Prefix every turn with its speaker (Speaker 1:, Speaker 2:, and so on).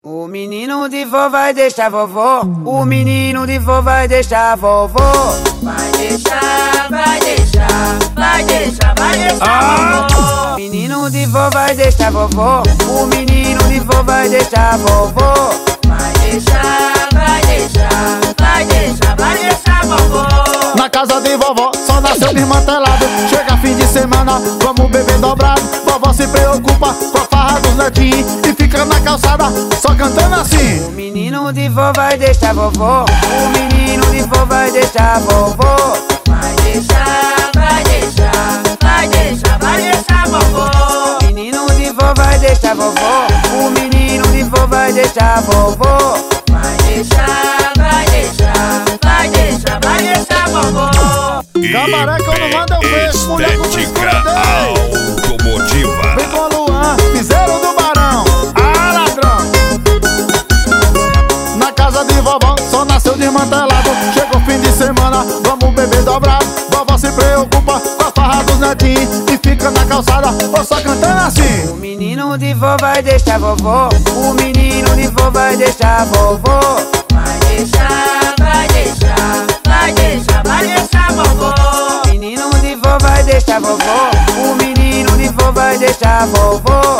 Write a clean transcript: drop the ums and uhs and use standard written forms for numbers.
Speaker 1: O menino de vó vai deixar vovó. O menino de vó vai deixar vovó.
Speaker 2: Vai deixar, vai deixar, vai deixar, vai deixar vovó.
Speaker 1: O menino de vó vai deixar vovó. O menino de vó vai deixar vovó.
Speaker 2: Vai deixar, vai deixar, vai deixar, vai deixar vovó.
Speaker 3: Na casa de vovó só nasceu desmantelado. Chega fim de semana, vamos beber dobrado. Vovó se preocupa com a farra dos netinhos e fica na calçada só cantando assim.
Speaker 1: O menino de vó vai deixar vovó. O menino de vó vai deixar vovó.
Speaker 2: Vai deixar, vai deixar, vai deixar, vai deixar vovó.
Speaker 1: O menino de vó vai deixar vovó. O menino de vó vai deixar vovó.
Speaker 2: Vai deixar, vai deixar, vai deixar, vai deixar vovó.
Speaker 3: Cabaré quando manda eu fecho, mulher com frescura dele.
Speaker 4: Automotiva.
Speaker 3: Vem com Luan, piseiro do Barão. Ah, ladrão. Na casa de vovó só nasceu desmantelado. Chegou fim de semana, vamos beber dobrado. Vovó se preocupa com a farra dos netinhos e fica na calçada ou só cantando assim.
Speaker 1: O menino de vó vai deixar vovó. O menino de vó vai deixar vovó.
Speaker 2: Vai deixar, vai deixar, vai deixar, vai deixar vovó.
Speaker 1: O menino de vó vai deixar vovó. O menino de vó vai deixar vovó.